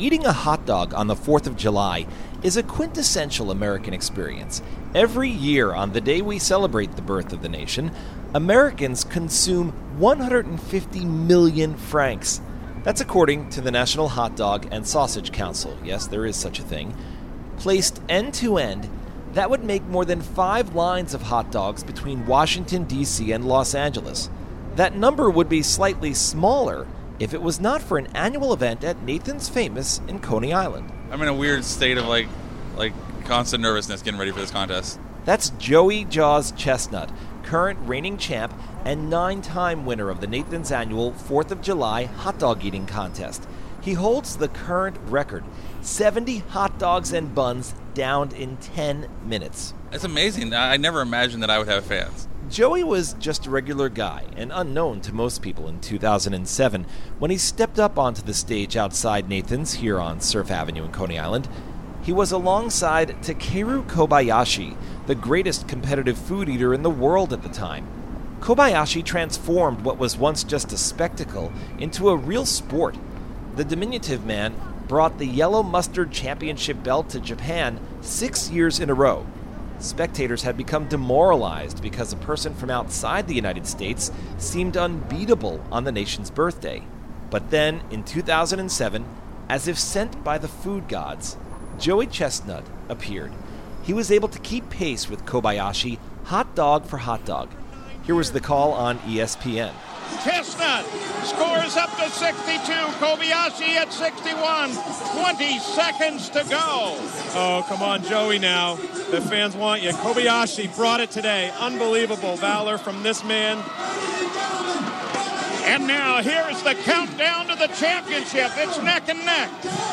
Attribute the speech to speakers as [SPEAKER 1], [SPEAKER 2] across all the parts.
[SPEAKER 1] Eating a hot dog on the 4th of July is a quintessential American experience. Every year on the day we celebrate the birth of the nation, Americans consume 150 million francs. That's according to the National Hot Dog and Sausage Council. Yes, there is such a thing. Placed end to end, that would make more than 5 lines of hot dogs between Washington, D.C. and Los Angeles. That number would be slightly smaller if it was not for an annual event at Nathan's Famous in Coney Island.
[SPEAKER 2] I'm in a weird state of like constant nervousness getting ready for this contest.
[SPEAKER 1] That's Joey Jaws Chestnut, current reigning champ and 9-time winner of the Nathan's annual 4th of July hot dog eating contest. He holds the current record, 70 hot dogs and buns downed in 10 minutes.
[SPEAKER 2] It's amazing. I never imagined that I would have fans.
[SPEAKER 1] Joey was just a regular guy and unknown to most people in 2007 when he stepped up onto the stage outside Nathan's here on Surf Avenue in Coney Island. He was alongside Takeru Kobayashi, the greatest competitive food eater in the world at the time. Kobayashi transformed what was once just a spectacle into a real sport. The diminutive man brought the Yellow Mustard Championship belt to Japan 6 years in a row. Spectators had become demoralized because a person from outside the United States seemed unbeatable on the nation's birthday. But then, in 2007, as if sent by the food gods, Joey Chestnut appeared. He was able to keep pace with Kobayashi, hot dog for hot dog. Here was the call on ESPN.
[SPEAKER 3] Chestnut scores up to 62. Kobayashi at 61. 20 seconds to go.
[SPEAKER 4] Oh, come on, Joey now. The fans want you. Kobayashi brought it today. Unbelievable valor from this man.
[SPEAKER 3] And now here is the countdown to the championship. It's neck and neck.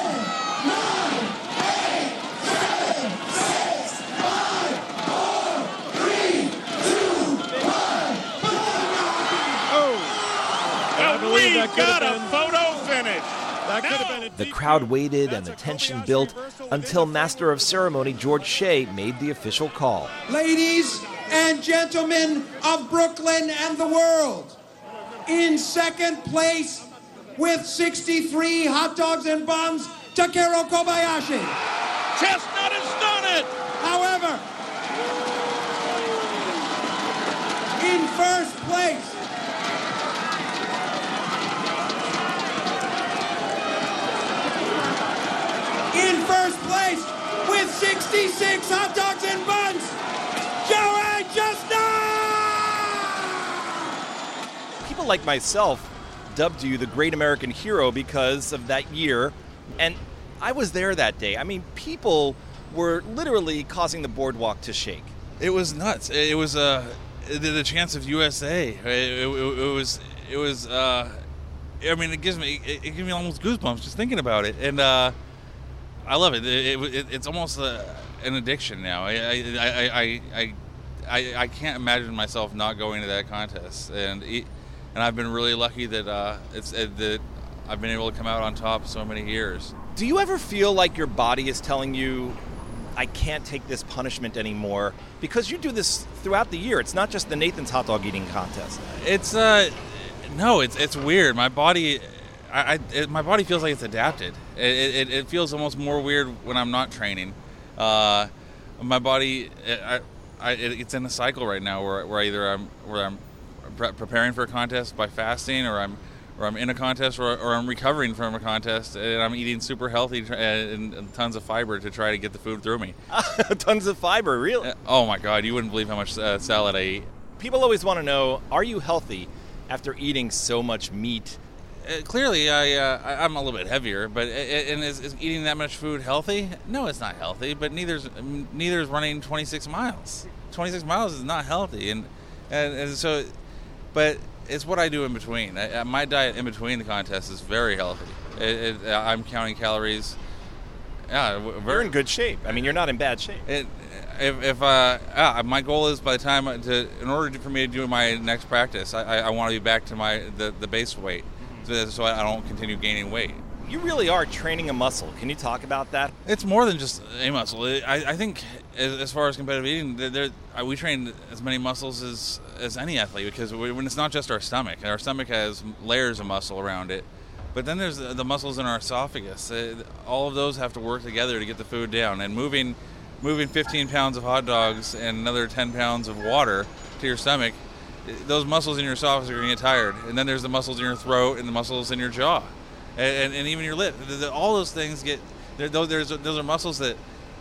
[SPEAKER 3] We got a photo finish.
[SPEAKER 4] That could have been
[SPEAKER 1] the crowd waited and the tension built until Master of Ceremony George Shea made the official call.
[SPEAKER 5] Ladies and gentlemen of Brooklyn and the world, in second place with 63 hot dogs and buns, Takeru Kobayashi.
[SPEAKER 3] Chestnut has done it.
[SPEAKER 5] However, in first place, with 66 hot dogs and buns, Joey Chestnut!
[SPEAKER 1] People like myself dubbed you the Great American Hero because of that year, and I was there that day. I mean, people were literally causing the boardwalk to shake.
[SPEAKER 2] It was nuts. It was the chance of USA. It was. I mean, it gives me almost goosebumps just thinking about it, and I love it. It's almost an addiction now. I can't imagine myself not going to that contest, and I've been really lucky that that I've been able to come out on top so many years.
[SPEAKER 1] Do you ever feel like your body is telling you, I can't take this punishment anymore? Because you do this throughout the year. It's not just the Nathan's hot dog eating contest.
[SPEAKER 2] It's no, it's weird. My body. My body feels like it's adapted. It feels almost more weird when I'm not training. My body, it's in a cycle right now where either I'm preparing for a contest by fasting, or I'm in a contest, or I'm recovering from a contest, and I'm eating super healthy and tons of fiber to try to get the food through me.
[SPEAKER 1] Tons of fiber, really?
[SPEAKER 2] Oh my God, you wouldn't believe how much salad I eat.
[SPEAKER 1] People always want to know, are you healthy after eating so much meat?
[SPEAKER 2] Clearly, I'm a little bit heavier, but is eating that much food healthy? No, it's not healthy. But neither is running 26 miles. 26 miles is not healthy, and so, but it's what I do in between. My diet in between the contests is very healthy. I'm counting calories. Yeah,
[SPEAKER 1] you're in good shape. I mean, you're not in bad shape.
[SPEAKER 2] My goal is by the time in order for me to do my next practice, I want to be back to the base weight. So I don't continue gaining weight.
[SPEAKER 1] You really are training a muscle. Can you talk about that?
[SPEAKER 2] It's more than just a muscle. I think as far as competitive eating, we train as many muscles as any athlete, because when it's not just our stomach has layers of muscle around it, But then there's the muscles in our esophagus. All of those have to work together to get the food down. And moving 15 pounds of hot dogs and another 10 pounds of water to your stomach, those muscles in your esophagus are going to get tired. And then there's the muscles in your throat and the muscles in your jaw, and even your lip. All those things get. Those are muscles that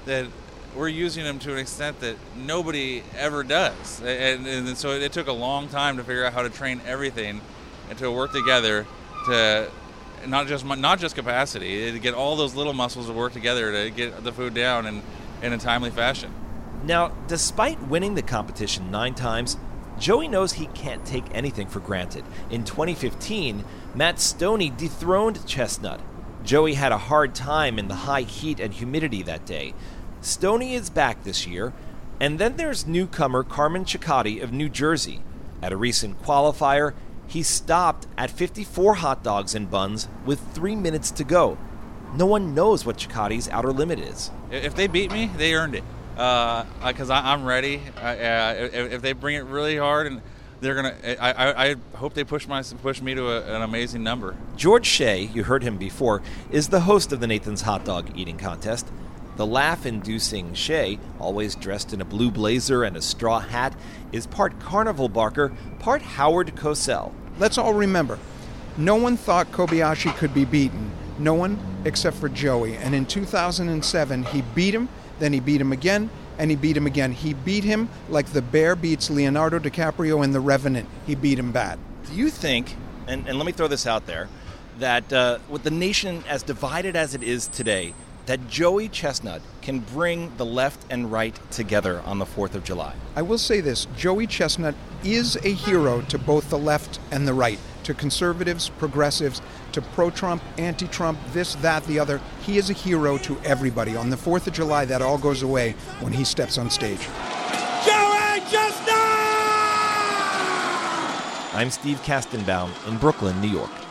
[SPEAKER 2] we're using them to an extent that nobody ever does. And so it took a long time to figure out how to train everything and to work together to not just capacity, to get all those little muscles to work together to get the food down in a timely fashion.
[SPEAKER 1] Now, despite winning the competition 9 times, Joey knows he can't take anything for granted. In 2015, Matt Stonie dethroned Chestnut. Joey had a hard time in the high heat and humidity that day. Stonie is back this year, and then there's newcomer Carmen Cicciotti of New Jersey. At a recent qualifier, he stopped at 54 hot dogs and buns with 3 minutes to go. No one knows what Cicciotti's outer limit is.
[SPEAKER 2] If they beat me, they earned it. Because I'm ready. If they bring it really hard, and they're gonna, I hope they push me to an amazing number.
[SPEAKER 1] George Shea, you heard him before, is the host of the Nathan's Hot Dog Eating Contest. The laugh-inducing Shea, always dressed in a blue blazer and a straw hat, is part carnival barker, part Howard Cosell.
[SPEAKER 6] Let's all remember, no one thought Kobayashi could be beaten. No one except for Joey. And in 2007, he beat him, then he beat him again, and he beat him again. He beat him like the bear beats Leonardo DiCaprio in The Revenant. He beat him bad.
[SPEAKER 7] Do you think, and let me throw this out there, that with the nation as divided as it is today, that Joey Chestnut can bring the left and right together on the 4th of July?
[SPEAKER 6] I will say this, Joey Chestnut is a hero to both the left and the right, to conservatives, progressives, to pro-Trump, anti-Trump, this, that, the other. He is a hero to everybody. On the 4th of July, that all goes away when he steps on stage.
[SPEAKER 5] Joey Chestnut!
[SPEAKER 1] I'm Steve Kastenbaum in Brooklyn, New York.